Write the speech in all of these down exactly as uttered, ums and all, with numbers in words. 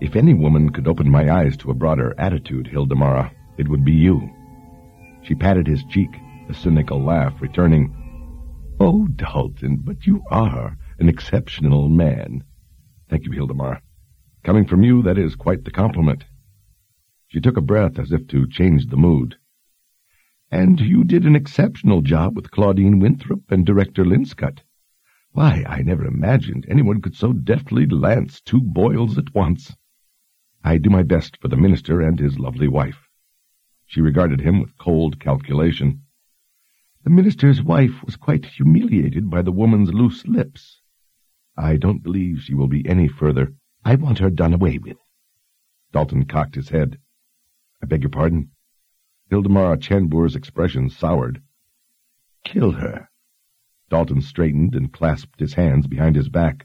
If any woman could open my eyes to a broader attitude, Hildemara, it would be you. She patted his cheek, a cynical laugh returning. Oh, Dalton, but you are an exceptional man. Thank you, Hildemara. Coming from you, that is quite the compliment. She took a breath as if to change the mood. And you did an exceptional job with Claudine Winthrop and Director Linscott. Why, I never imagined anyone could so deftly lance two boils at once. I do my best for the minister and his lovely wife. She regarded him with cold calculation. The minister's wife was quite humiliated by the woman's loose lips. I don't believe she will be any further. I want her done away with. Dalton cocked his head. I beg your pardon? Hildemara Chanbour's expression soured. Kill her. Dalton straightened and clasped his hands behind his back.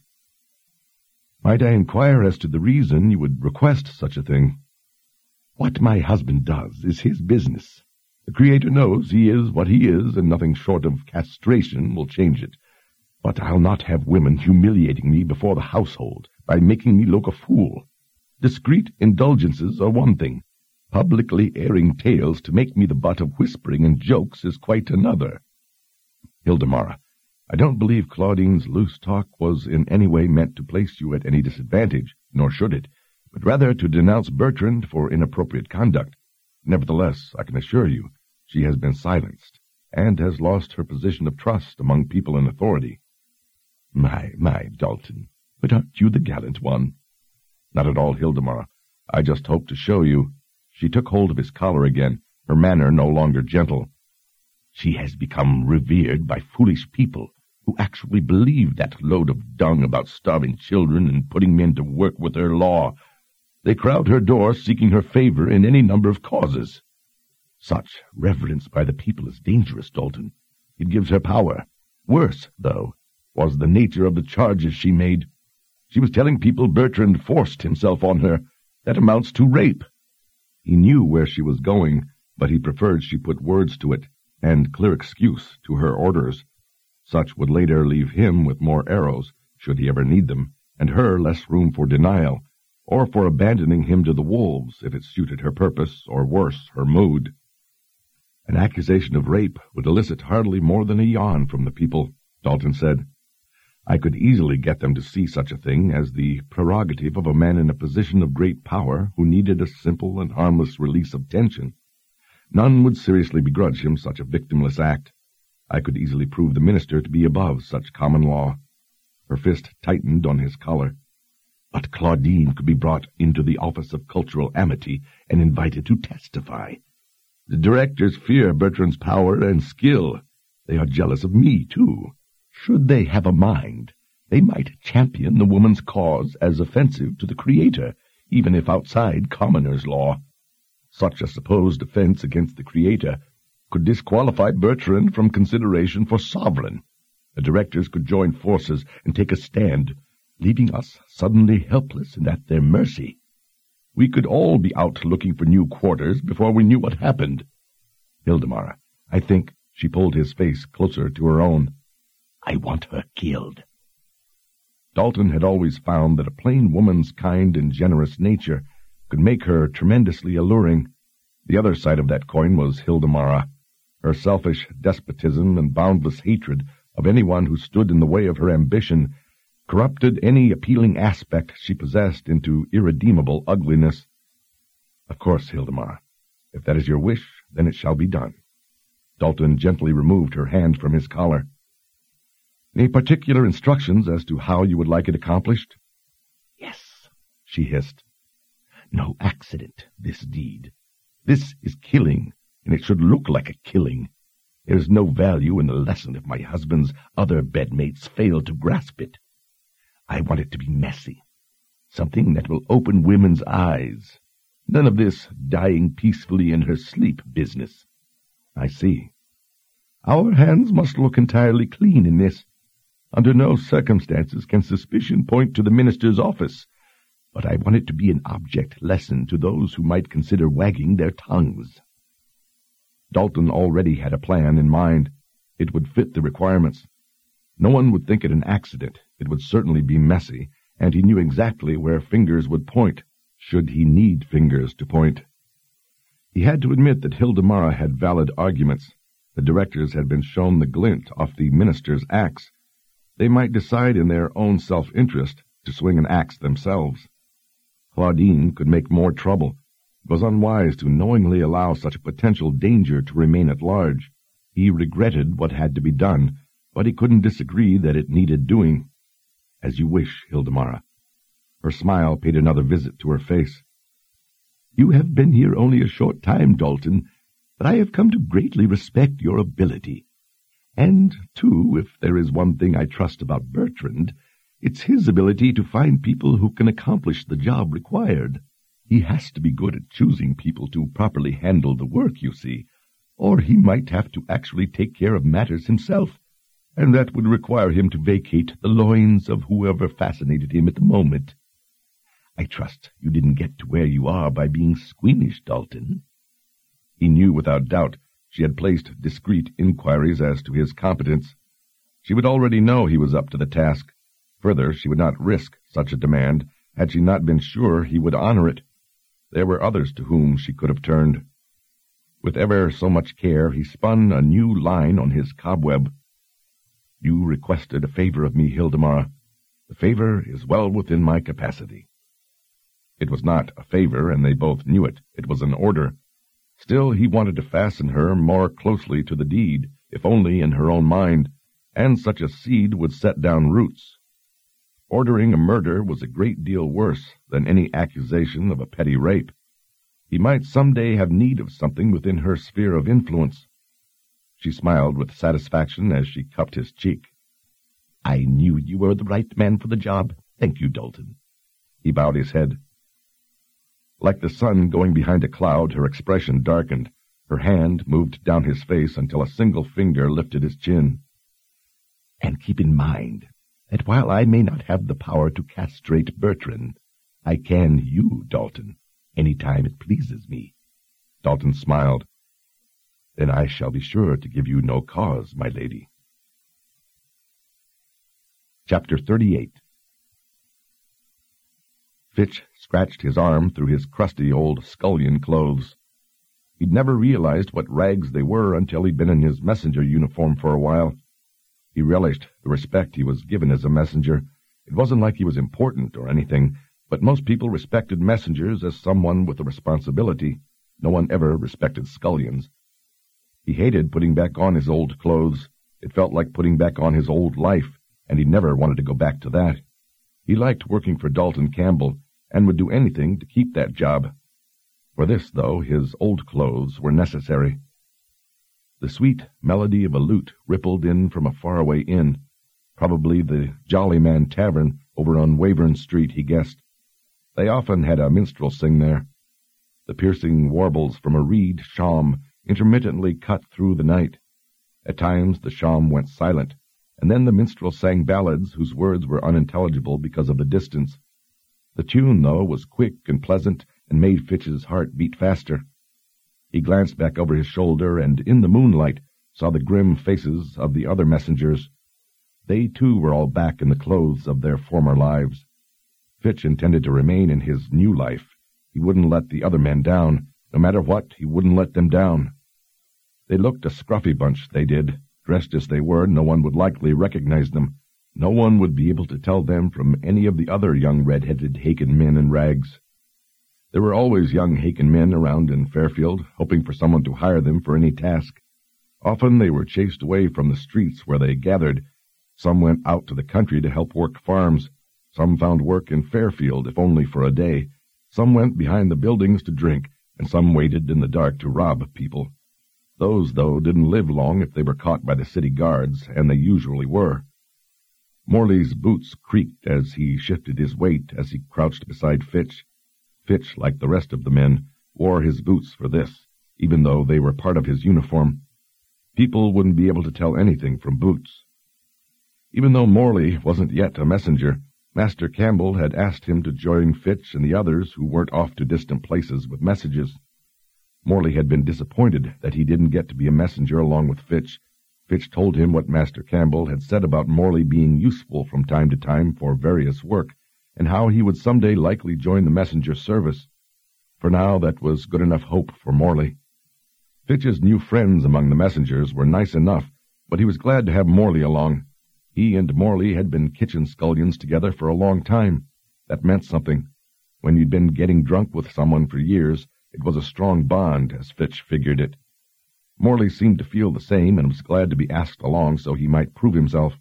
Might I inquire as to the reason you would request such a thing? What my husband does is his business. The Creator knows he is what he is, and nothing short of castration will change it. But I'll not have women humiliating me before the household by making me look a fool. Discreet indulgences are one thing. Publicly airing tales to make me the butt of whispering and jokes is quite another. Hildemara, I don't believe Claudine's loose talk was in any way meant to place you at any disadvantage, nor should it, but rather to denounce Bertrand for inappropriate conduct. Nevertheless, I can assure you, she has been silenced, and has lost her position of trust among people in authority. My, my, Dalton, but aren't you the gallant one? Not at all, Hildemara. I just hope to show you. She took hold of his collar again, her manner no longer gentle. She has become revered by foolish people who actually believe that load of dung about starving children and putting men to work with her law. They crowd her door seeking her favor in any number of causes. Such reverence by the people is dangerous, Dalton. It gives her power. Worse, though, was the nature of the charges she made. She was telling people Bertrand forced himself on her. That amounts to rape. He knew where she was going, but he preferred she put words to it, and clear excuse to her orders. Such would later leave him with more arrows, should he ever need them, and her less room for denial, or for abandoning him to the wolves if it suited her purpose, or worse, her mood. An accusation of rape would elicit hardly more than a yawn from the people, Dalton said. I could easily get them to see such a thing as the prerogative of a man in a position of great power who needed a simple and harmless release of tension. None would seriously begrudge him such a victimless act. I could easily prove the minister to be above such common law. Her fist tightened on his collar. But Claudine could be brought into the office of cultural amity and invited to testify. The directors fear Bertrand's power and skill. They are jealous of me, too. Should they have a mind, they might champion the woman's cause as offensive to the Creator, even if outside commoner's law. Such a supposed offense against the Creator could disqualify Bertrand from consideration for sovereign. The directors could join forces and take a stand, leaving us suddenly helpless and at their mercy. We could all be out looking for new quarters before we knew what happened. Hildemara, I think, she pulled his face closer to her own. I want her killed. Dalton had always found that a plain woman's kind and generous nature could make her tremendously alluring. The other side of that coin was Hildemara. Her selfish despotism and boundless hatred of anyone who stood in the way of her ambition corrupted any appealing aspect she possessed into irredeemable ugliness. Of course, Hildemara, if that is your wish, then it shall be done. Dalton gently removed her hand from his collar. Any particular instructions as to how you would like it accomplished? Yes, she hissed. No accident, this deed. This is killing, and it should look like a killing. There is no value in the lesson if my husband's other bedmates fail to grasp it. I want it to be messy, something that will open women's eyes. None of this dying peacefully in her sleep business. I see. Our hands must look entirely clean in this. Under no circumstances can suspicion point to the minister's office, but I want it to be an object lesson to those who might consider wagging their tongues. Dalton already had a plan in mind. It would fit the requirements. No one would think it an accident. It would certainly be messy, and he knew exactly where fingers would point. should he need fingers to point. He had to admit that Hildemara had valid arguments. The directors had been shown the glint off the minister's axe. They might decide in their own self-interest to swing an axe themselves. Claudine could make more trouble. It was unwise to knowingly allow such a potential danger to remain at large. He regretted what had to be done, but he couldn't disagree that it needed doing. As you wish, Hildemara. Her smile paid another visit to her face. You have been here only a short time, Dalton, but I have come to greatly respect your ability. And, too, if there is one thing I trust about Bertrand, it's his ability to find people who can accomplish the job required. He has to be good at choosing people to properly handle the work, you see, or he might have to actually take care of matters himself, and that would require him to vacate the loins of whoever fascinated him at the moment. I trust you didn't get to where you are by being squeamish, Dalton. He knew without doubt she had placed discreet inquiries as to his competence. She would already know he was up to the task. Further, she would not risk such a demand had she not been sure he would honor it. There were others to whom she could have turned. With ever so much care, he spun a new line on his cobweb. You requested a favor of me, Hildemara. The favor is well within my capacity. It was not a favor, and they both knew it. It was an order. Still, he wanted to fasten her more closely to the deed, if only in her own mind, and such a seed would set down roots. Ordering a murder was a great deal worse than any accusation of a petty rape. He might some day have need of something within her sphere of influence. She smiled with satisfaction as she cupped his cheek. I knew you were the right man for the job. Thank you, Dalton. He bowed his head. Like the sun going behind a cloud, her expression darkened. Her hand moved down his face until a single finger lifted his chin. And keep in mind that while I may not have the power to castrate Bertrand, I can you, Dalton, any time it pleases me. Dalton smiled. Then I shall be sure to give you no cause, my lady. Chapter thirty-eight. Fitch scratched his arm through his crusty old scullion clothes. He'd never realized what rags they were until he'd been in his messenger uniform for a while. He relished the respect he was given as a messenger. It wasn't like he was important or anything, but most people respected messengers as someone with a responsibility. No one ever respected scullions. He hated putting back on his old clothes. It felt like putting back on his old life, and he never wanted to go back to that. He liked working for Dalton Campbell, and would do anything to keep that job. For this, though, his old clothes were necessary. The sweet melody of a lute rippled in from a faraway inn, probably the Jolly Man Tavern over on Wavern Street, he guessed. They often had a minstrel sing there. The piercing warbles from a reed shawm intermittently cut through the night. At times the shawm went silent, and then the minstrel sang ballads whose words were unintelligible because of the distance. The tune, though, was quick and pleasant and made Fitch's heart beat faster. He glanced back over his shoulder and, in the moonlight, saw the grim faces of the other messengers. They, too, were all back in the clothes of their former lives. Fitch intended to remain in his new life. He wouldn't let the other men down. No matter what, he wouldn't let them down. They looked a scruffy bunch, they did. Dressed as they were, no one would likely recognize them. No one would be able to tell them from any of the other young red-headed Haken men in rags. There were always young Haken men around in Fairfield, hoping for someone to hire them for any task. Often they were chased away from the streets where they gathered. Some went out to the country to help work farms. Some found work in Fairfield, if only for a day. Some went behind the buildings to drink, and some waited in the dark to rob people. Those, though, didn't live long if they were caught by the city guards, and they usually were. Morley's boots creaked as he shifted his weight as he crouched beside Fitch. Fitch, like the rest of the men, wore his boots for this, even though they were part of his uniform. People wouldn't be able to tell anything from boots. Even though Morley wasn't yet a messenger, Master Campbell had asked him to join Fitch and the others who weren't off to distant places with messages. Morley had been disappointed that he didn't get to be a messenger along with Fitch. Fitch told him what Master Campbell had said about Morley being useful from time to time for various work, and how he would someday likely join the messenger service. For now, that was good enough hope for Morley. Fitch's new friends among the messengers were nice enough, but he was glad to have Morley along. He and Morley had been kitchen scullions together for a long time. That meant something. When you'd been getting drunk with someone for years, it was a strong bond, as Fitch figured it. Morley seemed to feel the same and was glad to be asked along so he might prove himself.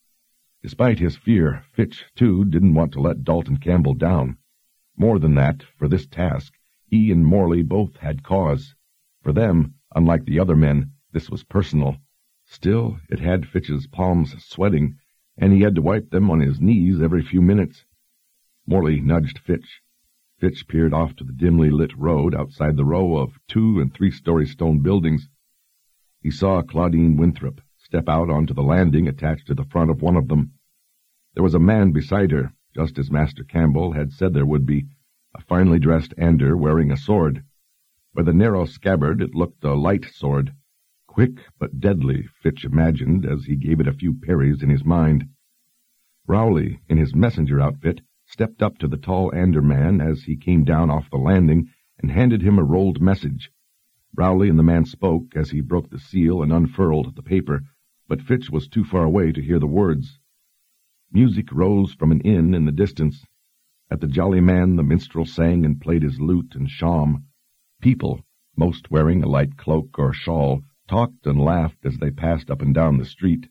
Despite his fear, Fitch, too, didn't want to let Dalton Campbell down. More than that, for this task, he and Morley both had cause. For them, unlike the other men, this was personal. Still, it had Fitch's palms sweating, and he had to wipe them on his knees every few minutes. Morley nudged Fitch. Fitch peered off to the dimly lit road outside the row of two- and three-story stone buildings. He saw Claudine Winthrop step out onto the landing attached to the front of one of them. There was a man beside her, just as Master Campbell had said there would be, a finely dressed Ander wearing a sword. By the narrow scabbard it looked a light sword. Quick but deadly, Fitch imagined as he gave it a few parries in his mind. Rowley, in his messenger outfit, stepped up to the tall Ander man as he came down off the landing and handed him a rolled message. Rowley and the man spoke as he broke the seal and unfurled the paper, but Fitch was too far away to hear the words. Music rose from an inn in the distance. At the Jolly Man the minstrel sang and played his lute and shawm. People, most wearing a light cloak or shawl, talked and laughed as they passed up and down the street.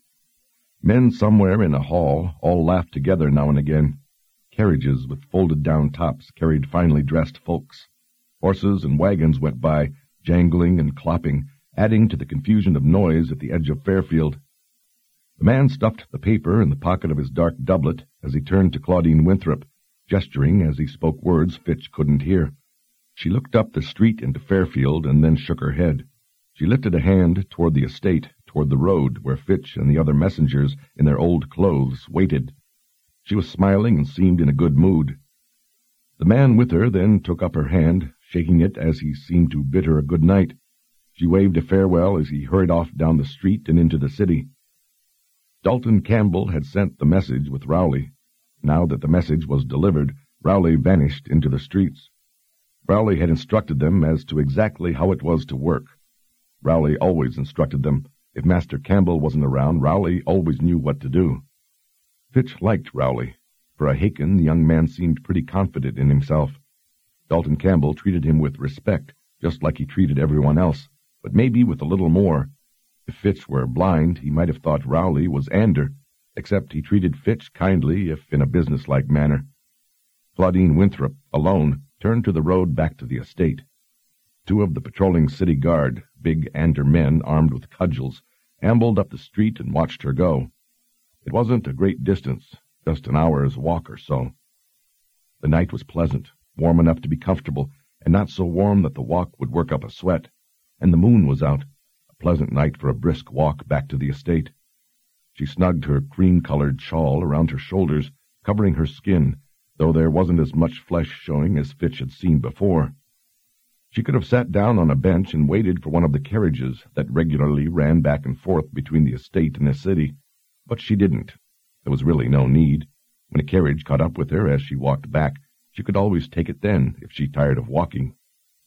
Men somewhere in a hall all laughed together now and again. Carriages with folded-down tops carried finely dressed folks. Horses and wagons went by, jangling and clopping, adding to the confusion of noise at the edge of Fairfield. The man stuffed the paper in the pocket of his dark doublet as he turned to Claudine Winthrop, gesturing as he spoke words Fitch couldn't hear. She looked up the street into Fairfield and then shook her head. She lifted a hand toward the estate, toward the road where Fitch and the other messengers in their old clothes waited. She was smiling and seemed in a good mood. The man with her then took up her hand, shaking it as he seemed to bid her a good night. She waved a farewell as he hurried off down the street and into the city. Dalton Campbell had sent the message with Rowley. Now that the message was delivered, Rowley vanished into the streets. Rowley had instructed them as to exactly how it was to work. Rowley always instructed them. If Master Campbell wasn't around, Rowley always knew what to do. Fitch liked Rowley. For a Haken, the young man seemed pretty confident in himself. Dalton Campbell treated him with respect, just like he treated everyone else, but maybe with a little more. If Fitch were blind, he might have thought Rowley was Ander, except he treated Fitch kindly, if in a businesslike manner. Claudine Winthrop, alone, turned to the road back to the estate. Two of the patrolling city guard, big Ander men armed with cudgels, ambled up the street and watched her go. It wasn't a great distance, just an hour's walk or so. The night was pleasant, warm enough to be comfortable, and not so warm that the walk would work up a sweat, and the moon was out, a pleasant night for a brisk walk back to the estate. She snugged her cream-colored shawl around her shoulders, covering her skin, though there wasn't as much flesh showing as Fitch had seen before. She could have sat down on a bench and waited for one of the carriages that regularly ran back and forth between the estate and the city, but she didn't. There was really no need. When a carriage caught up with her as she walked back, she could always take it then, if she tired of walking.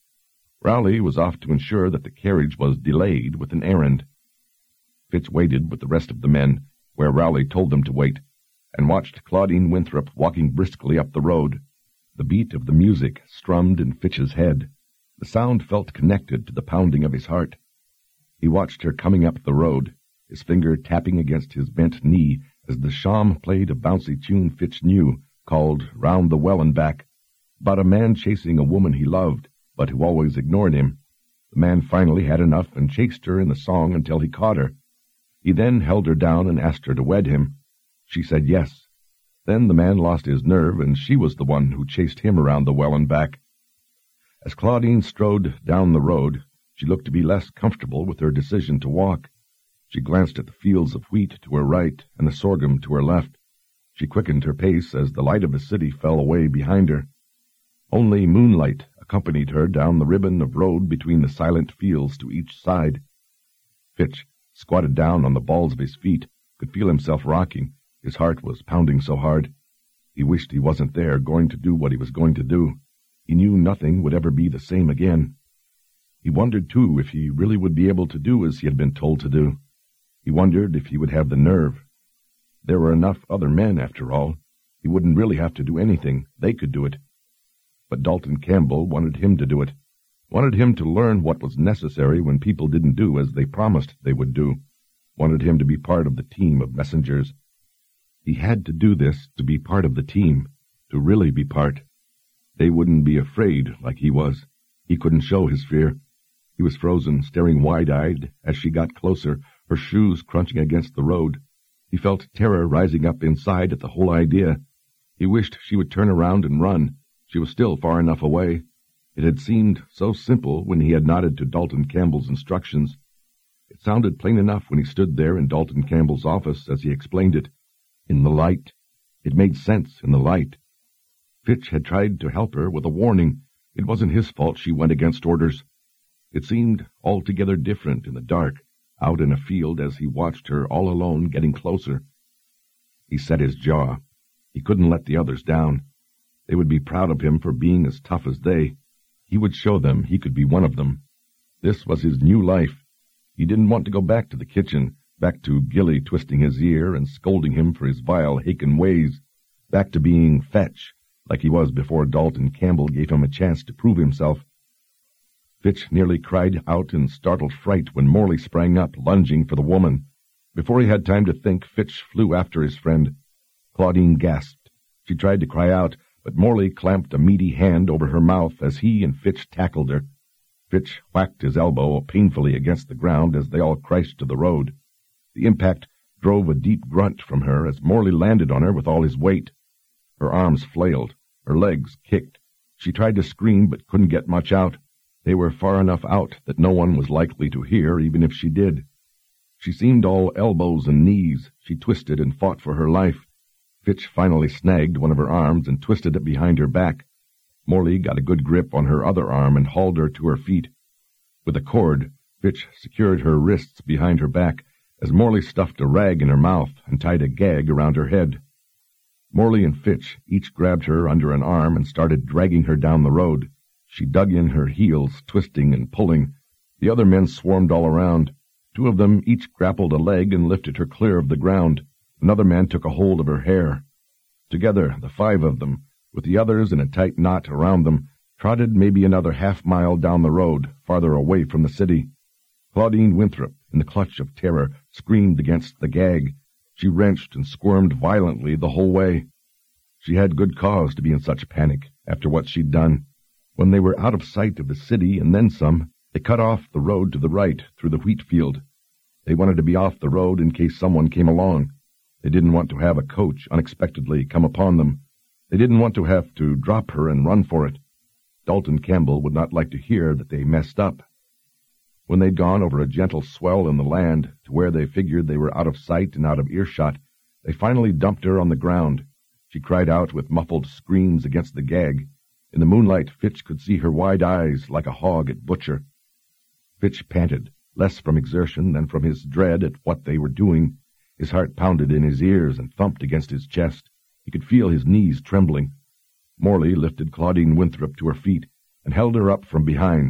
Rowley was off to ensure that the carriage was delayed with an errand. Fitch waited with the rest of the men, where Rowley told them to wait, and watched Claudine Winthrop walking briskly up the road. The beat of the music strummed in Fitch's head. The sound felt connected to the pounding of his heart. He watched her coming up the road, his finger tapping against his bent knee as the shawm played a bouncy tune Fitch knew, called Round the Well and Back, about a man chasing a woman he loved, but who always ignored him. The man finally had enough and chased her in the song until he caught her. He then held her down and asked her to wed him. She said yes. Then the man lost his nerve, and she was the one who chased him around the well and back. As Claudine strode down the road, she looked to be less comfortable with her decision to walk. She glanced at the fields of wheat to her right and the sorghum to her left. She quickened her pace as the light of the city fell away behind her. Only moonlight accompanied her down the ribbon of road between the silent fields to each side. Fitch, squatted down on the balls of his feet, could feel himself rocking. His heart was pounding so hard. He wished he wasn't there, going to do what he was going to do. He knew nothing would ever be the same again. He wondered, too, if he really would be able to do as he had been told to do. He wondered if he would have the nerve. There were enough other men, after all. He wouldn't really have to do anything. They could do it. But Dalton Campbell wanted him to do it. Wanted him to learn what was necessary when people didn't do as they promised they would do. Wanted him to be part of the team of messengers. He had to do this to be part of the team, to really be part. They wouldn't be afraid like he was. He couldn't show his fear. He was frozen, staring wide-eyed as she got closer, her shoes crunching against the road. He felt terror rising up inside at the whole idea. He wished she would turn around and run. She was still far enough away. It had seemed so simple when he had nodded to Dalton Campbell's instructions. It sounded plain enough when he stood there in Dalton Campbell's office as he explained it. In the light. It made sense in the light. Fitch had tried to help her with a warning. It wasn't his fault she went against orders. It seemed altogether different in the dark, out in a field as he watched her all alone getting closer. He set his jaw. He couldn't let the others down. They would be proud of him for being as tough as they. He would show them he could be one of them. This was his new life. He didn't want to go back to the kitchen, back to Gilly twisting his ear and scolding him for his vile Haken ways, back to being Fetch, like he was before Dalton Campbell gave him a chance to prove himself. Fitch nearly cried out in startled fright when Morley sprang up, lunging for the woman. Before he had time to think, Fitch flew after his friend. Claudine gasped. She tried to cry out, but Morley clamped a meaty hand over her mouth as he and Fitch tackled her. Fitch whacked his elbow painfully against the ground as they all crashed to the road. The impact drove a deep grunt from her as Morley landed on her with all his weight. Her arms flailed. Her legs kicked. She tried to scream but couldn't get much out. They were far enough out that no one was likely to hear, even if she did. She seemed all elbows and knees. She twisted and fought for her life. Fitch finally snagged one of her arms and twisted it behind her back. Morley got a good grip on her other arm and hauled her to her feet. With a cord, Fitch secured her wrists behind her back as Morley stuffed a rag in her mouth and tied a gag around her head. Morley and Fitch each grabbed her under an arm and started dragging her down the road. She dug in her heels, twisting and pulling. The other men swarmed all around. Two of them each grappled a leg and lifted her clear of the ground. Another man took a hold of her hair. Together, the five of them, with the others in a tight knot around them, trotted maybe another half mile down the road, farther away from the city. Claudine Winthrop, in the clutch of terror, screamed against the gag. She wrenched and squirmed violently the whole way. She had good cause to be in such panic after what she'd done. When they were out of sight of the city and then some, they cut off the road to the right through the wheat field. They wanted to be off the road in case someone came along. They didn't want to have a coach unexpectedly come upon them. They didn't want to have to drop her and run for it. Dalton Campbell would not like to hear that they messed up. When they'd gone over a gentle swell in the land to where they figured they were out of sight and out of earshot, they finally dumped her on the ground. She cried out with muffled screams against the gag. In the moonlight, Fitch could see her wide eyes like a hog at butcher. Fitch panted, less from exertion than from his dread at what they were doing. His heart pounded in his ears and thumped against his chest. He could feel his knees trembling. Morley lifted Claudine Winthrop to her feet and held her up from behind.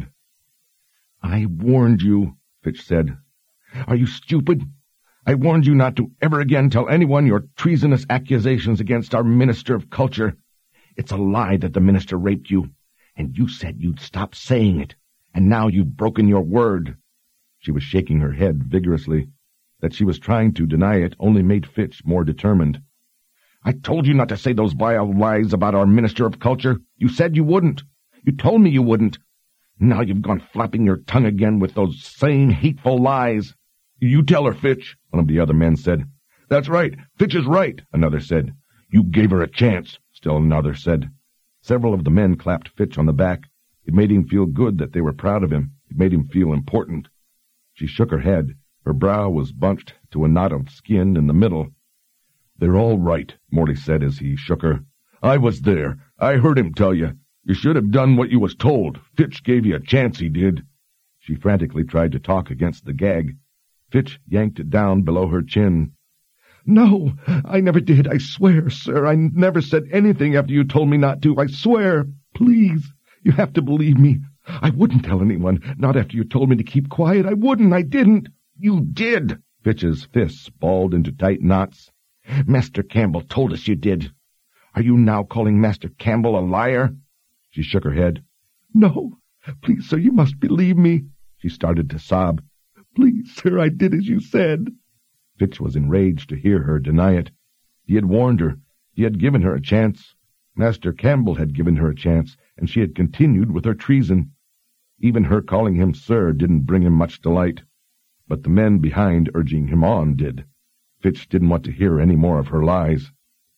"I warned you," Fitch said. "Are you stupid? I warned you not to ever again tell anyone your treasonous accusations against our Minister of Culture. It's a lie that the minister raped you, and you said you'd stop saying it, and now you've broken your word." She was shaking her head vigorously. That she was trying to deny it only made Fitch more determined. "I told you not to say those vile lies about our Minister of Culture. You said you wouldn't. You told me you wouldn't. Now you've gone flapping your tongue again with those same hateful lies." "You tell her, Fitch," one of the other men said. "That's right. Fitch is right," another said. "You gave her a chance," still another said. Several of the men clapped Fitch on the back. It made him feel good that they were proud of him. It made him feel important. She shook her head. Her brow was bunched to a knot of skin in the middle. "They're all right," Morley said as he shook her. "I was there. I heard him tell you. You should have done what you was told. Fitch gave you a chance, he did." She frantically tried to talk against the gag. Fitch yanked it down below her chin. No, I never did. I swear, sir. I never said anything after you told me not to. I swear. Please. You have to believe me. I wouldn't tell anyone. Not after you told me to keep quiet. I wouldn't. I didn't. You did. Fitch's fists balled into tight knots. Master Campbell told us you did. Are you now calling Master Campbell a liar? She shook her head. No. Please, sir, you must believe me. She started to sob. Please, sir, I did as you said. Fitch was enraged to hear her deny it. He had warned her. He had given her a chance. Master Campbell had given her a chance, and she had continued with her treason. Even her calling him sir didn't bring him much delight. But the men behind urging him on did. Fitch didn't want to hear any more of her lies.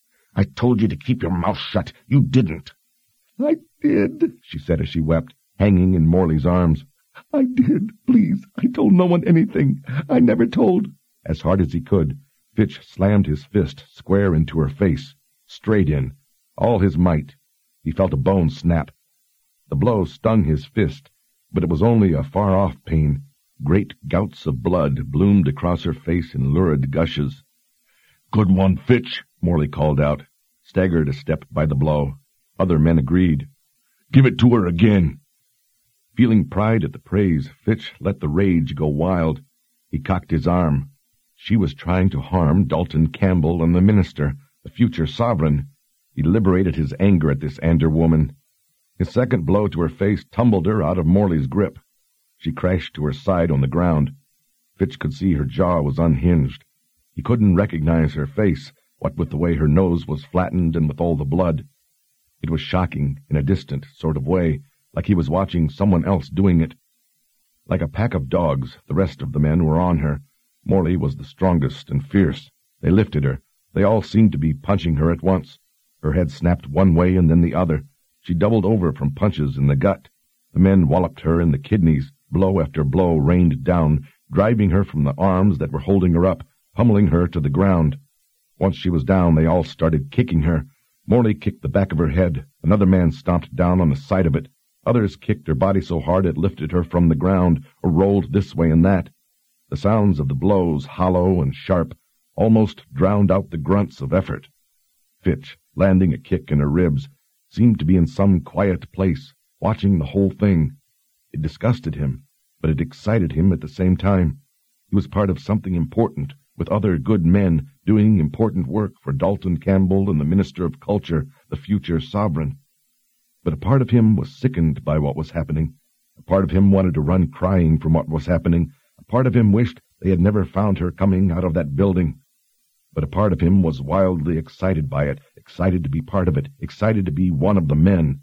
I told you to keep your mouth shut. You didn't. I did, she said as she wept, hanging in Morley's arms. I did. Please, I told no one anything. I never told. As hard as he could, Fitch slammed his fist square into her face, straight in, all his might. He felt a bone snap. The blow stung his fist, but it was only a far-off pain. Great gouts of blood bloomed across her face in lurid gushes. Good one, Fitch, Morley called out, staggered a step by the blow. Other men agreed. Give it to her again. Feeling pride at the praise, Fitch let the rage go wild. He cocked his arm. She was trying to harm Dalton Campbell and the minister, the future sovereign. He liberated his anger at this Ander woman. His second blow to her face tumbled her out of Morley's grip. She crashed to her side on the ground. Fitch could see her jaw was unhinged. He couldn't recognize her face, what with the way her nose was flattened and with all the blood. It was shocking, in a distant sort of way, like he was watching someone else doing it. Like a pack of dogs, the rest of the men were on her. Morley was the strongest and fierce. They lifted her. They all seemed to be punching her at once. Her head snapped one way and then the other. She doubled over from punches in the gut. The men walloped her in the kidneys. Blow after blow rained down, driving her from the arms that were holding her up, pummeling her to the ground. Once she was down, they all started kicking her. Morley kicked the back of her head. Another man stomped down on the side of it. Others kicked her body so hard it lifted her from the ground, or rolled this way and that. The sounds of the blows, hollow and sharp, almost drowned out the grunts of effort. Fitch, landing a kick in her ribs, seemed to be in some quiet place, watching the whole thing. It disgusted him, but it excited him at the same time. He was part of something important, with other good men doing important work for Dalton Campbell and the Minister of Culture, the future sovereign. But a part of him was sickened by what was happening. A part of him wanted to run crying from what was happening. A part of him wished they had never found her coming out of that building. But a part of him was wildly excited by it, excited to be part of it, excited to be one of the men.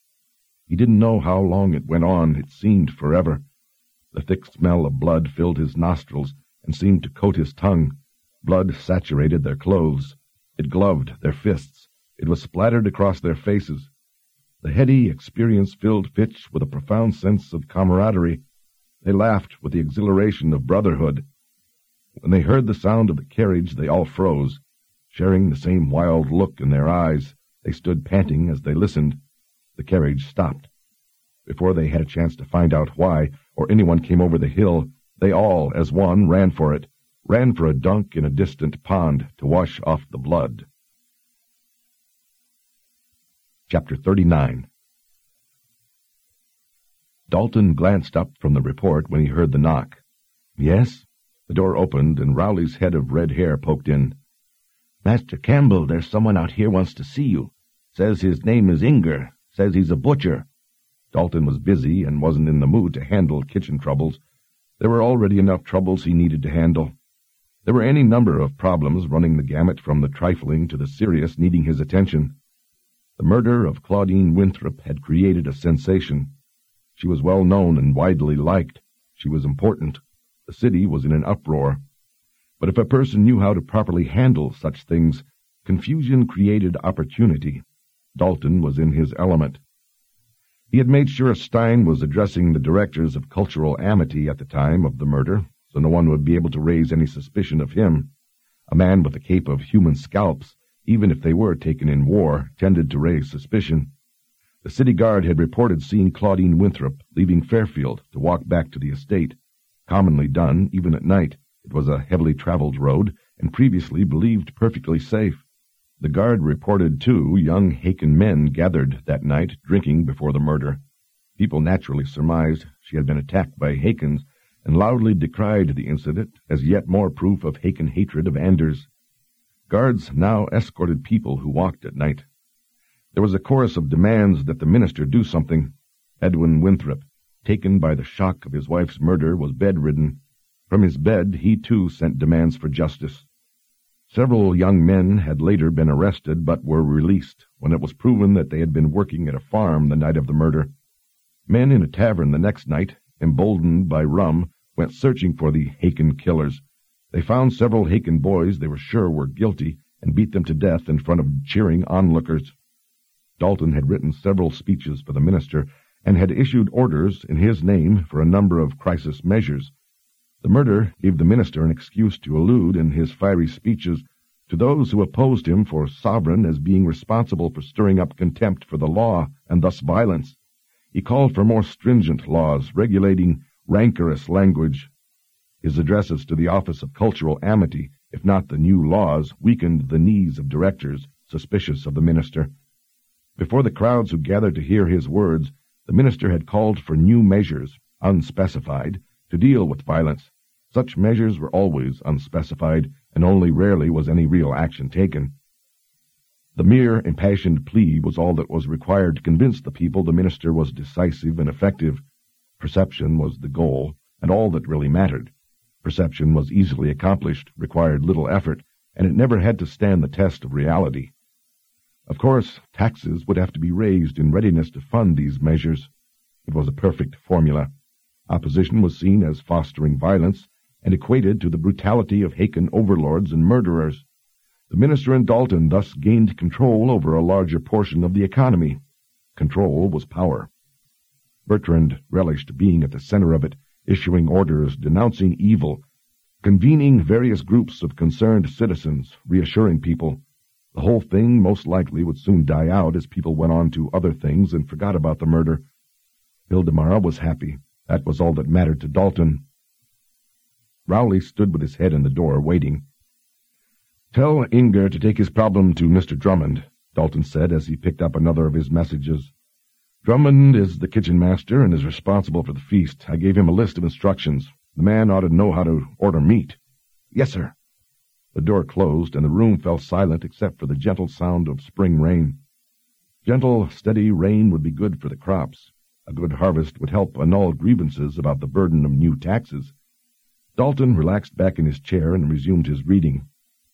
He didn't know how long it went on. It seemed forever. The thick smell of blood filled his nostrils and seemed to coat his tongue. Blood saturated their clothes. It gloved their fists. It was splattered across their faces. The heady experience filled Fitch with a profound sense of camaraderie. They laughed with the exhilaration of brotherhood. When they heard the sound of the carriage, they all froze. Sharing the same wild look in their eyes, they stood panting as they listened. The carriage stopped. Before they had a chance to find out why, or anyone came over the hill, they all, as one, ran for it, ran for a dunk in a distant pond to wash off the blood. Chapter thirty-nine. Dalton glanced up from the report when he heard the knock. Yes? The door opened, and Rowley's head of red hair poked in. Master Campbell, there's someone out here wants to see you. Says his name is Inger. Says he's a butcher. Dalton was busy and wasn't in the mood to handle kitchen troubles. There were already enough troubles he needed to handle. There were any number of problems running the gamut from the trifling to the serious needing his attention. The murder of Claudine Winthrop had created a sensation. She was well known and widely liked. She was important. The city was in an uproar. But if a person knew how to properly handle such things, confusion created opportunity. Dalton was in his element. He had made sure Stein was addressing the directors of Cultural Amity at the time of the murder, so no one would be able to raise any suspicion of him. A man with a cape of human scalps, even if they were taken in war, tended to raise suspicion. The city guard had reported seeing Claudine Winthrop leaving Fairfield to walk back to the estate, commonly done even at night, It was a heavily traveled road, and previously believed perfectly safe. The guard reported two young Haken men gathered that night drinking before the murder. People naturally surmised she had been attacked by Hakens, and loudly decried the incident as yet more proof of Haken hatred of Anders. Guards now escorted people who walked at night. There was a chorus of demands that the minister do something. Edwin Winthrop, taken by the shock of his wife's murder, was bedridden. From his bed, he too sent demands for justice. Several young men had later been arrested but were released when it was proven that they had been working at a farm the night of the murder. Men in a tavern the next night, emboldened by rum, went searching for the Haken killers. They found several Haken boys they were sure were guilty and beat them to death in front of cheering onlookers. Dalton had written several speeches for the minister and had issued orders in his name for a number of crisis measures. The murder gave the minister an excuse to allude in his fiery speeches to those who opposed him for sovereign as being responsible for stirring up contempt for the law and thus violence. He called for more stringent laws regulating rancorous language. His addresses to the Office of Cultural Amity, if not the new laws, weakened the knees of directors suspicious of the minister. Before the crowds who gathered to hear his words, the minister had called for new measures, unspecified, to deal with violence. Such measures were always unspecified, and only rarely was any real action taken. The mere impassioned plea was all that was required to convince the people the minister was decisive and effective. Perception was the goal, and all that really mattered. Perception was easily accomplished, required little effort, and it never had to stand the test of reality. Of course, taxes would have to be raised in readiness to fund these measures. It was a perfect formula. Opposition was seen as fostering violence, and equated to the brutality of Haken overlords and murderers. The minister and Dalton thus gained control over a larger portion of the economy. Control was power. Bertrand relished being at the center of it, issuing orders, denouncing evil, convening various groups of concerned citizens, reassuring people. The whole thing most likely would soon die out as people went on to other things and forgot about the murder. Hildemar was happy. That was all that mattered to Dalton. Rowley stood with his head in the door, waiting. "Tell Inger to take his problem to Mister Drummond," Dalton said as he picked up another of his messages. "Drummond is the kitchen master and is responsible for the feast. I gave him a list of instructions. The man ought to know how to order meat." "Yes, sir." The door closed, and the room fell silent except for the gentle sound of spring rain. Gentle, steady rain would be good for the crops. A good harvest would help annul grievances about the burden of new taxes. Dalton relaxed back in his chair and resumed his reading.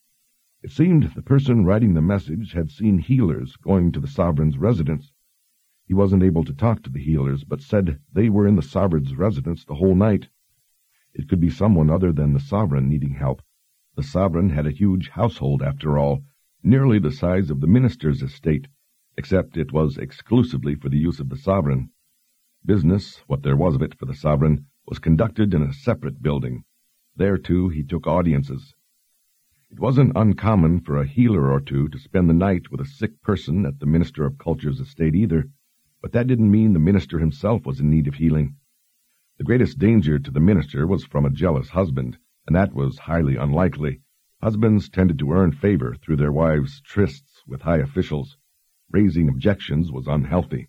It seemed the person writing the message had seen healers going to the sovereign's residence. He wasn't able to talk to the healers, but said they were in the sovereign's residence the whole night. It could be someone other than the sovereign needing help. The sovereign had a huge household, after all, nearly the size of the minister's estate, except it was exclusively for the use of the sovereign. Business, what there was of it for the sovereign, was conducted in a separate building. There, too, he took audiences. It wasn't uncommon for a healer or two to spend the night with a sick person at the Minister of Culture's estate either, but that didn't mean the minister himself was in need of healing. The greatest danger to the minister was from a jealous husband, and that was highly unlikely. Husbands tended to earn favor through their wives' trysts with high officials. Raising objections was unhealthy.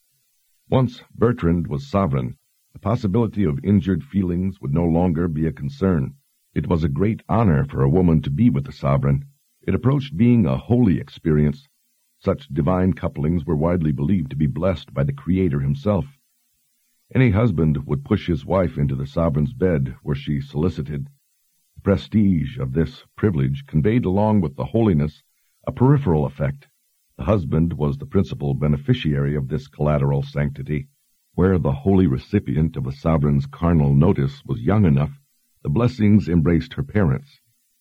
Once Bertrand was sovereign, the possibility of injured feelings would no longer be a concern. It was a great honor for a woman to be with the sovereign. It approached being a holy experience. Such divine couplings were widely believed to be blessed by the Creator himself. Any husband would push his wife into the sovereign's bed were she solicited. The prestige of this privilege conveyed along with the holiness a peripheral effect. The husband was the principal beneficiary of this collateral sanctity. Where the holy recipient of a sovereign's carnal notice was young enough, the blessings embraced her parents.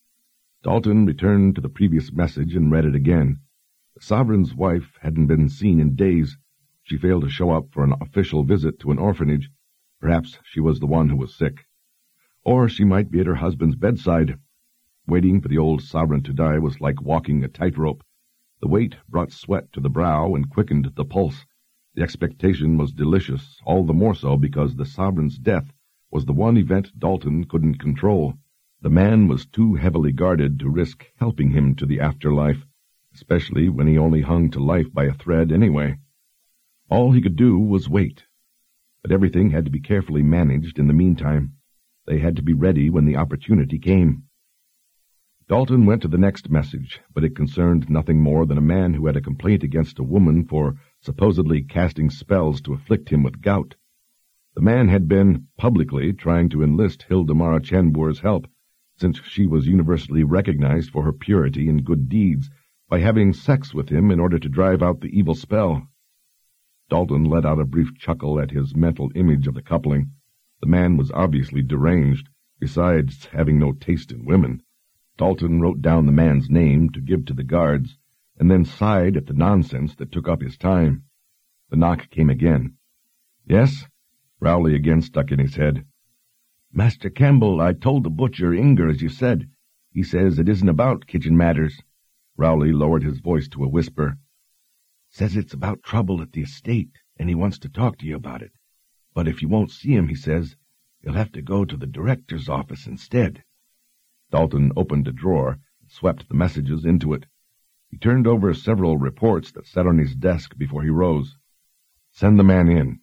Dalton returned to the previous message and read it again. The sovereign's wife hadn't been seen in days. She failed to show up for an official visit to an orphanage. Perhaps she was the one who was sick. Or she might be at her husband's bedside. Waiting for the old sovereign to die was like walking a tightrope. The weight brought sweat to the brow and quickened the pulse. The expectation was delicious, all the more so because the sovereign's death was the one event Dalton couldn't control. The man was too heavily guarded to risk helping him to the afterlife, especially when he only hung to life by a thread anyway. All he could do was wait. But everything had to be carefully managed in the meantime. They had to be ready when the opportunity came. Dalton went to the next message, but it concerned nothing more than a man who had a complaint against a woman for supposedly casting spells to afflict him with gout. The man had been, publicly, trying to enlist Hildemara Chenbour's help, since she was universally recognized for her purity and good deeds, by having sex with him in order to drive out the evil spell. Dalton let out a brief chuckle at his mental image of the coupling. The man was obviously deranged, besides having no taste in women. Dalton wrote down the man's name to give to the guards, and then sighed at the nonsense that took up his time. The knock came again. "Yes?" Rowley again stuck in his head. "Master Campbell, I told the butcher Inger as you said. He says it isn't about kitchen matters." Rowley lowered his voice to a whisper. "Says it's about trouble at the estate, and he wants to talk to you about it. But if you won't see him, he says, you'll have to go to the director's office instead." Dalton opened a drawer and swept the messages into it. He turned over several reports that sat on his desk before he rose. "Send the man in."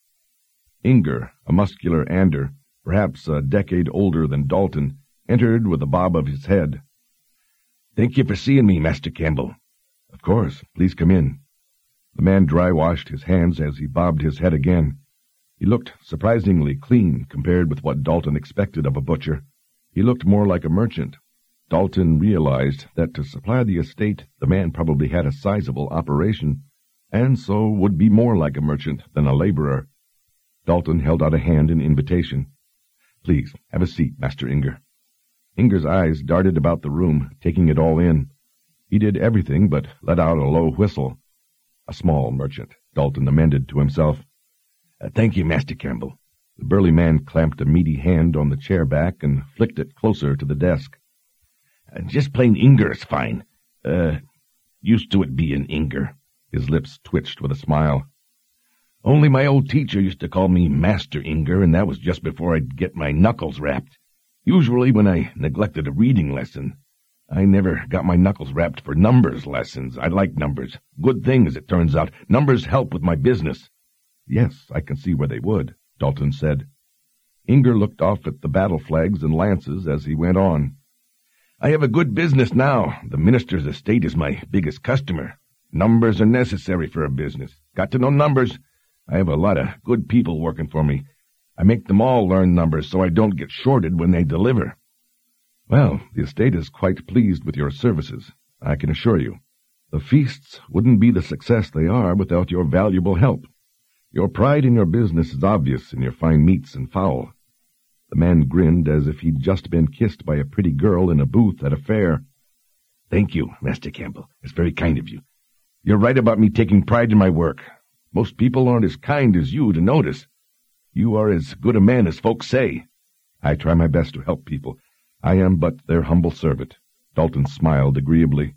Inger, a muscular Ander, perhaps a decade older than Dalton, entered with a bob of his head. "Thank you for seeing me, Master Campbell." "Of course. Please come in." The man dry-washed his hands as he bobbed his head again. He looked surprisingly clean compared with what Dalton expected of a butcher. He looked more like a merchant. Dalton realized that to supply the estate the man probably had a sizable operation, and so would be more like a merchant than a laborer. Dalton held out a hand in invitation. "Please, have a seat, Master Inger." Inger's eyes darted about the room, taking it all in. He did everything but let out a low whistle. A small merchant, Dalton amended to himself. Uh, thank you, Master Campbell." The burly man clamped a meaty hand on the chair back and flicked it closer to the desk. Uh, just plain Inger's fine. Uh, used to it being Inger. His lips twitched with a smile. Only my old teacher used to call me Master Inger, and that was just before I'd get my knuckles rapped. Usually when I neglected a reading lesson. I never got my knuckles rapped for numbers lessons. I like numbers. Good thing, as it turns out. Numbers help with my business. "Yes, I can see where they would," Dalton said. Inger looked off at the battle flags and lances as he went on. "I have a good business now. The minister's estate is my biggest customer. Numbers are necessary for a business. Got to know numbers. I have a lot of good people working for me. I make them all learn numbers so I don't get shorted when they deliver." "Well, the estate is quite pleased with your services, I can assure you. The feasts wouldn't be the success they are without your valuable help. Your pride in your business is obvious in your fine meats and fowl." The man grinned as if he'd just been kissed by a pretty girl in a booth at a fair. "Thank you, Master Campbell. It's very kind of you. You're right about me taking pride in my work. Most people aren't as kind as you to notice. You are as good a man as folks say." "I try my best to help people. I am but their humble servant." Dalton smiled agreeably.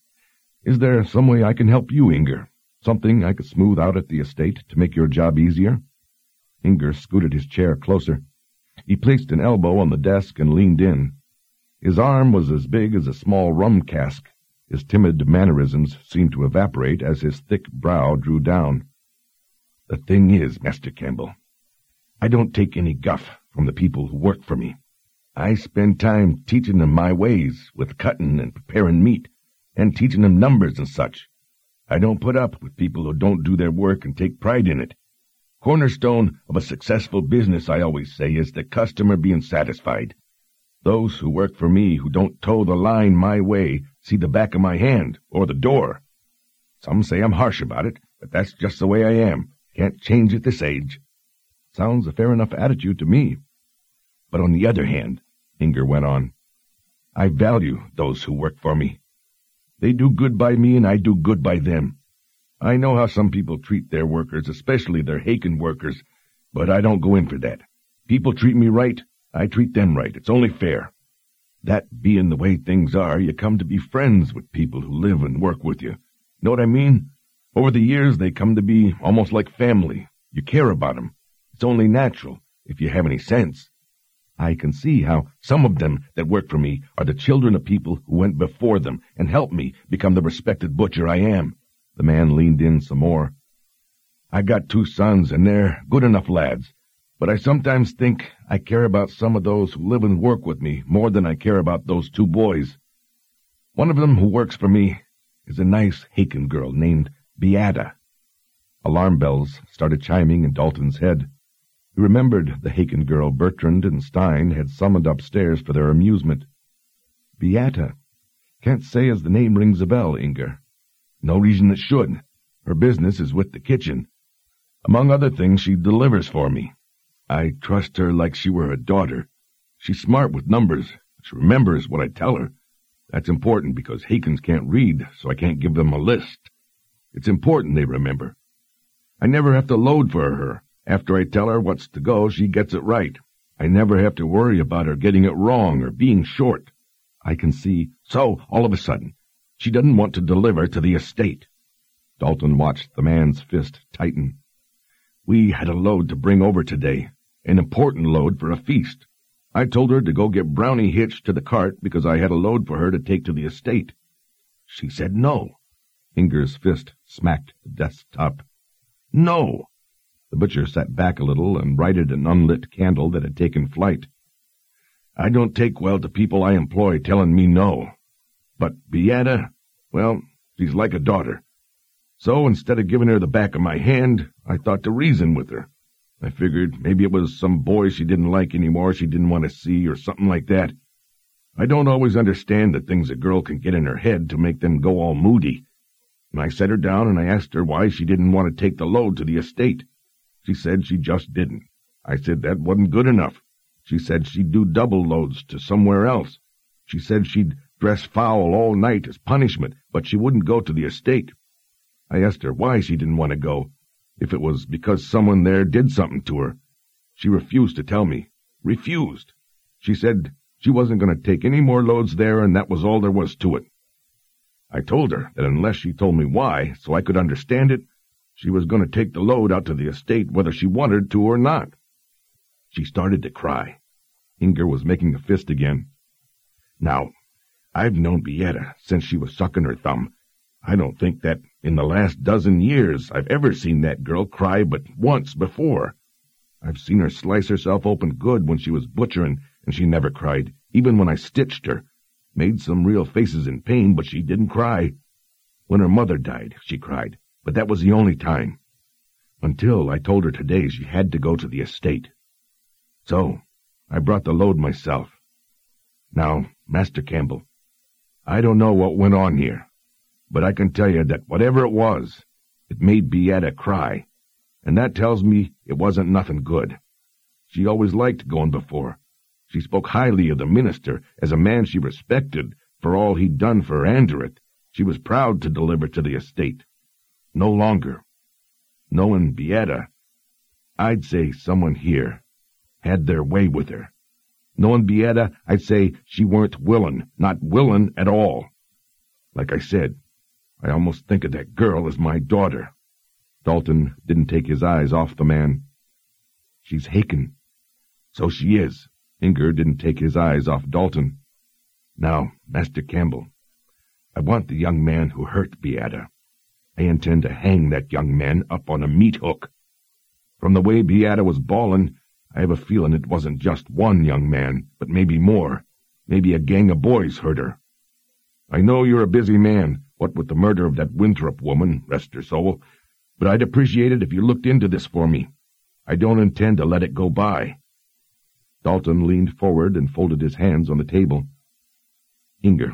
"Is there some way I can help you, Inger? Something I could smooth out at the estate to make your job easier?" Inger scooted his chair closer. He placed an elbow on the desk and leaned in. His arm was as big as a small rum cask. His timid mannerisms seemed to evaporate as his thick brow drew down. "The thing is, Master Campbell, I don't take any guff from the people who work for me. I spend time teaching them my ways with cutting and preparing meat, and teaching them numbers and such. I don't put up with people who don't do their work and take pride in it. Cornerstone of a successful business, I always say, is the customer being satisfied. Those who work for me who don't toe the line my way see the back of my hand or the door. Some say I'm harsh about it, but that's just the way I am. Can't change at this age." "Sounds a fair enough attitude to me." "But on the other hand," Inger went on, "I value those who work for me. They do good by me and I do good by them. I know how some people treat their workers, especially their Haken workers, but I don't go in for that. People treat me right, I treat them right. It's only fair. That being the way things are, you come to be friends with people who live and work with you. Know what I mean? Over the years, they come to be almost like family. You care about them. It's only natural, if you have any sense." I can see how some of them that work for me are the children of people who went before them and helped me become the respected butcher I am. The man leaned in some more. I got two sons, and they're good enough lads, but I sometimes think I care about some of those who live and work with me more than I care about those two boys. One of them who works for me is a nice Haken girl named Beata. Alarm bells started chiming in Dalton's head. He remembered the Haken girl Bertrand and Stein had summoned upstairs for their amusement. Beata. Can't say as the name rings a bell, Inger. No reason it should. Her business is with the kitchen. Among other things, she delivers for me. I trust her like she were a daughter. She's smart with numbers. She remembers what I tell her. That's important because Hakens can't read, so I can't give them a list. It's important they remember. I never have to load for her. After I tell her what's to go, she gets it right. I never have to worry about her getting it wrong or being short. I can see. So, all of a sudden, she doesn't want to deliver to the estate. Dalton watched the man's fist tighten. We had a load to bring over today, an important load for a feast. I told her to go get Brownie hitched to the cart because I had a load for her to take to the estate. She said no. Inger's fist smacked the desktop. No! The butcher sat back a little and lighted an unlit candle that had taken flight. I don't take well to people I employ telling me no. But Beata, well, she's like a daughter. So instead of giving her the back of my hand, I thought to reason with her. I figured maybe it was some boy she didn't like anymore she didn't want to see or something like that. I don't always understand the things a girl can get in her head to make them go all moody. And I set her down and I asked her why she didn't want to take the load to the estate. She said she just didn't. I said that wasn't good enough. She said she'd do double loads to somewhere else. She said she'd dress foul all night as punishment, but she wouldn't go to the estate. I asked her why she didn't want to go, if it was because someone there did something to her. She refused to tell me. Refused. She said she wasn't going to take any more loads there, and that was all there was to it. I told her that unless she told me why, so I could understand it, she was going to take the load out to the estate whether she wanted to or not. She started to cry. Inger was making a fist again. Now, I've known Beata since she was sucking her thumb. I don't think that in the last dozen years I've ever seen that girl cry but once before. I've seen her slice herself open good when she was butchering, and she never cried, even when I stitched her. Made some real faces in pain, but she didn't cry. When her mother died, she cried, but that was the only time. Until I told her today she had to go to the estate. So, I brought the load myself. Now, Master Campbell, I don't know what went on here, but I can tell you that whatever it was, it made Beata cry, and that tells me it wasn't nothing good. She always liked going before. She spoke highly of the minister as a man she respected for all he'd done for Andereth. She was proud to deliver to the estate. No longer. Knowing Beata, I'd say someone here had their way with her. Knowing Beata, I'd say she weren't willin', not willin' at all. Like I said, I almost think of that girl as my daughter. Dalton didn't take his eyes off the man. She's Haken. So she is. Inger didn't take his eyes off Dalton. Now, Master Campbell, I want the young man who hurt Beata. I intend to hang that young man up on a meat hook. From the way Beata was bawlin', I have a feeling it wasn't just one young man, but maybe more. Maybe a gang of boys hurt her. I know you're a busy man, what with the murder of that Winthrop woman, rest her soul, but I'd appreciate it if you looked into this for me. I don't intend to let it go by. Dalton leaned forward and folded his hands on the table. Inger,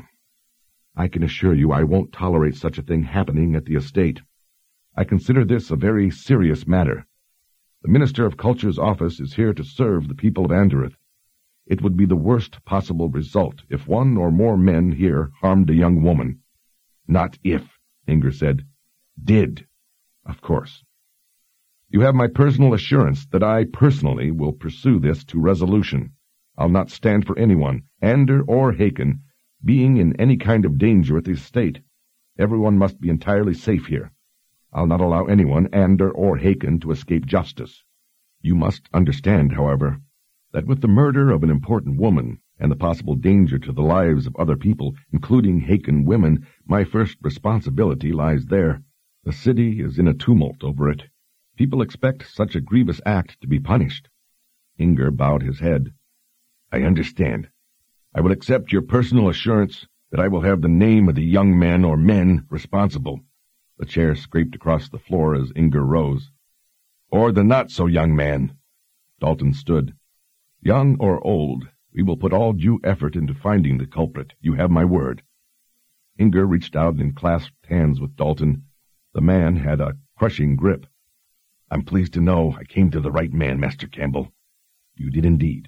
I can assure you I won't tolerate such a thing happening at the estate. I consider this a very serious matter. The Minister of Culture's office is here to serve the people of Andereth. It would be the worst possible result if one or more men here harmed a young woman. Not if, Inger said. Did, of course. You have my personal assurance that I personally will pursue this to resolution. I'll not stand for anyone, Ander or Haken, being in any kind of danger at the estate. Everyone must be entirely safe here. I'll not allow anyone, Ander or Haken, to escape justice. You must understand, however, that with the murder of an important woman and the possible danger to the lives of other people, including Haken women, my first responsibility lies there. The city is in a tumult over it. People expect such a grievous act to be punished. Inger bowed his head. I understand. I will accept your personal assurance that I will have the name of the young man or men responsible. The chair scraped across the floor as Inger rose. Or the not-so-young man. Dalton stood. Young or old, we will put all due effort into finding the culprit. You have my word. Inger reached out and clasped hands with Dalton. The man had a crushing grip. I'm pleased to know I came to the right man, Master Campbell. You did indeed.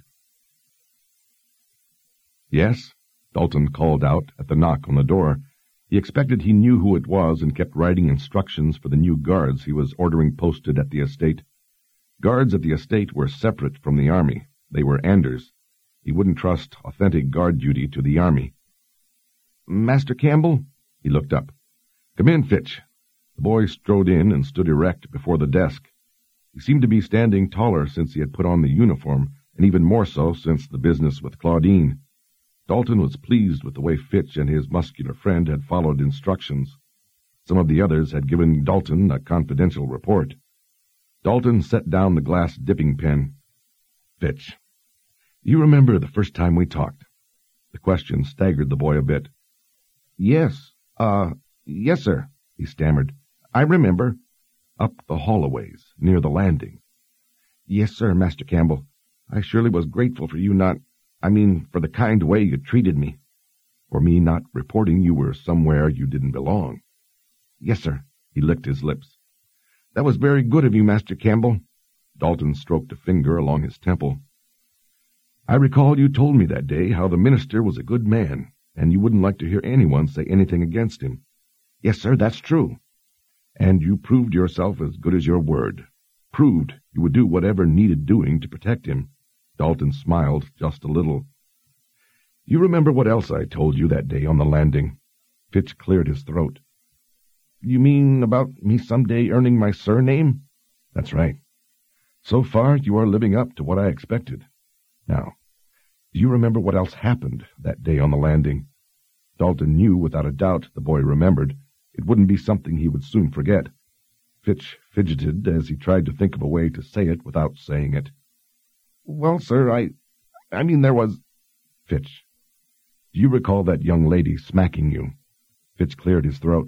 Yes? Dalton called out at the knock on the door. He expected he knew who it was and kept writing instructions for the new guards he was ordering posted at the estate. Guards at the estate were separate from the army. They were Anders. He wouldn't trust authentic guard duty to the army. Master Campbell? He looked up. Come in, Fitch. The boy strode in and stood erect before the desk. He seemed to be standing taller since he had put on the uniform, and even more so since the business with Claudine. Dalton was pleased with the way Fitch and his muscular friend had followed instructions. Some of the others had given Dalton a confidential report. Dalton set down the glass dipping pen. Fitch, do you remember the first time we talked? The question staggered the boy a bit. Yes, uh, yes, sir, he stammered. I remember. Up the hallways, near the landing. Yes, sir, Master Campbell. I surely was grateful for you not... I mean, for the kind way you treated me. For me not reporting you were somewhere you didn't belong. Yes, sir. He licked his lips. That was very good of you, Master Campbell. Dalton stroked a finger along his temple. I recall you told me that day how the minister was a good man, and you wouldn't like to hear anyone say anything against him. Yes, sir, that's true. And you proved yourself as good as your word. Proved you would do whatever needed doing to protect him. Dalton smiled just a little. You remember what else I told you that day on the landing? Fitch cleared his throat. You mean about me someday earning my surname? That's right. So far you are living up to what I expected. Now, do you remember what else happened that day on the landing? Dalton knew without a doubt the boy remembered. It wouldn't be something he would soon forget. Fitch fidgeted as he tried to think of a way to say it without saying it. Well, sir, I... I mean, there was... Fitch, do you recall that young lady smacking you? Fitch cleared his throat.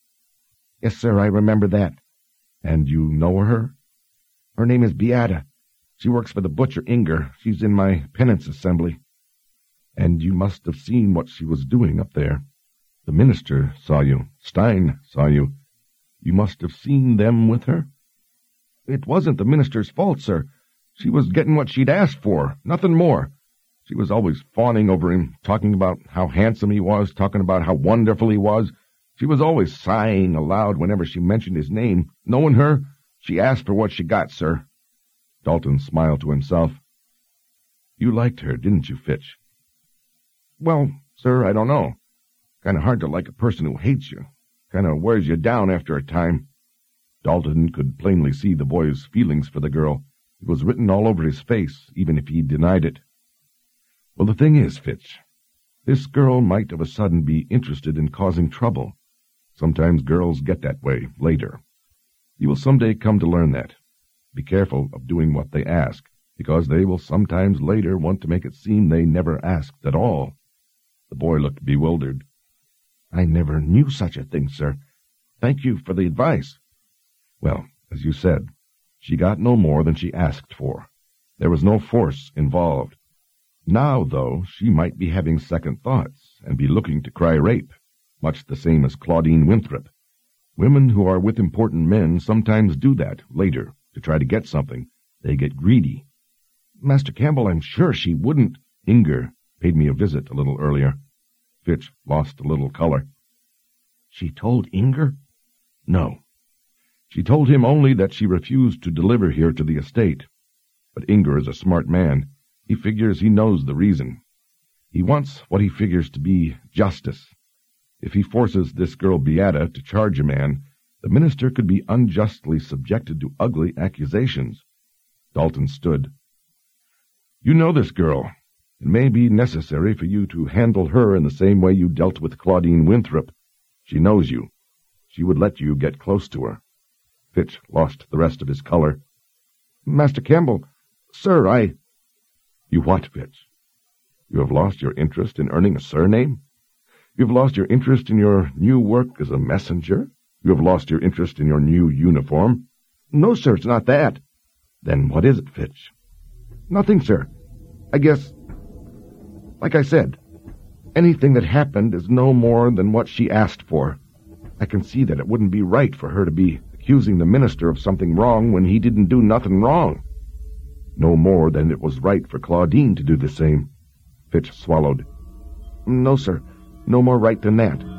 Yes, sir, I remember that. And you know her? Her name is Beata. She works for the butcher Inger. She's in my penance assembly. And you must have seen what she was doing up there. The minister saw you. Stein saw you. You must have seen them with her? It wasn't the minister's fault, sir. She was getting what she'd asked for, nothing more. She was always fawning over him, talking about how handsome he was, talking about how wonderful he was. She was always sighing aloud whenever she mentioned his name. Knowing her, she asked for what she got, sir. Dalton smiled to himself. You liked her, didn't you, Fitch? Well, sir, I don't know. Kind of hard to like a person who hates you. Kind of wears you down after a time. Dalton could plainly see the boy's feelings for the girl. It was written all over his face, even if he denied it. Well, the thing is, Fitch, this girl might of a sudden be interested in causing trouble. Sometimes girls get that way later. You will someday come to learn that. Be careful of doing what they ask, because they will sometimes later want to make it seem they never asked at all. The boy looked bewildered. I never knew such a thing, sir. Thank you for the advice. Well, as you said, she got no more than she asked for. There was no force involved. Now, though, she might be having second thoughts and be looking to cry rape, much the same as Claudine Winthrop. Women who are with important men sometimes do that later to try to get something. They get greedy. Master Campbell, I'm sure she wouldn't. Inger paid me a visit a little earlier. Fitch lost a little color. She told Inger? No. She told him only that she refused to deliver here to the estate. But Inger is a smart man. He figures he knows the reason. He wants what he figures to be justice. If he forces this girl Beata to charge a man, the minister could be unjustly subjected to ugly accusations. Dalton stood. You know this girl. It may be necessary for you to handle her in the same way you dealt with Claudine Winthrop. She knows you. She would let you get close to her. Fitch lost the rest of his color. Master Campbell, sir, I... You what, Fitch? You have lost your interest in earning a surname? You have lost your interest in your new work as a messenger? You have lost your interest in your new uniform? No, sir, it's not that. Then what is it, Fitch? Nothing, sir. I guess, like I said, anything that happened is no more than what she asked for. I can see that it wouldn't be right for her to be accusing the minister of something wrong when he didn't do nothing wrong. No more than it was right for Claudine to do the same. Fitch swallowed. No, sir. No more right than that.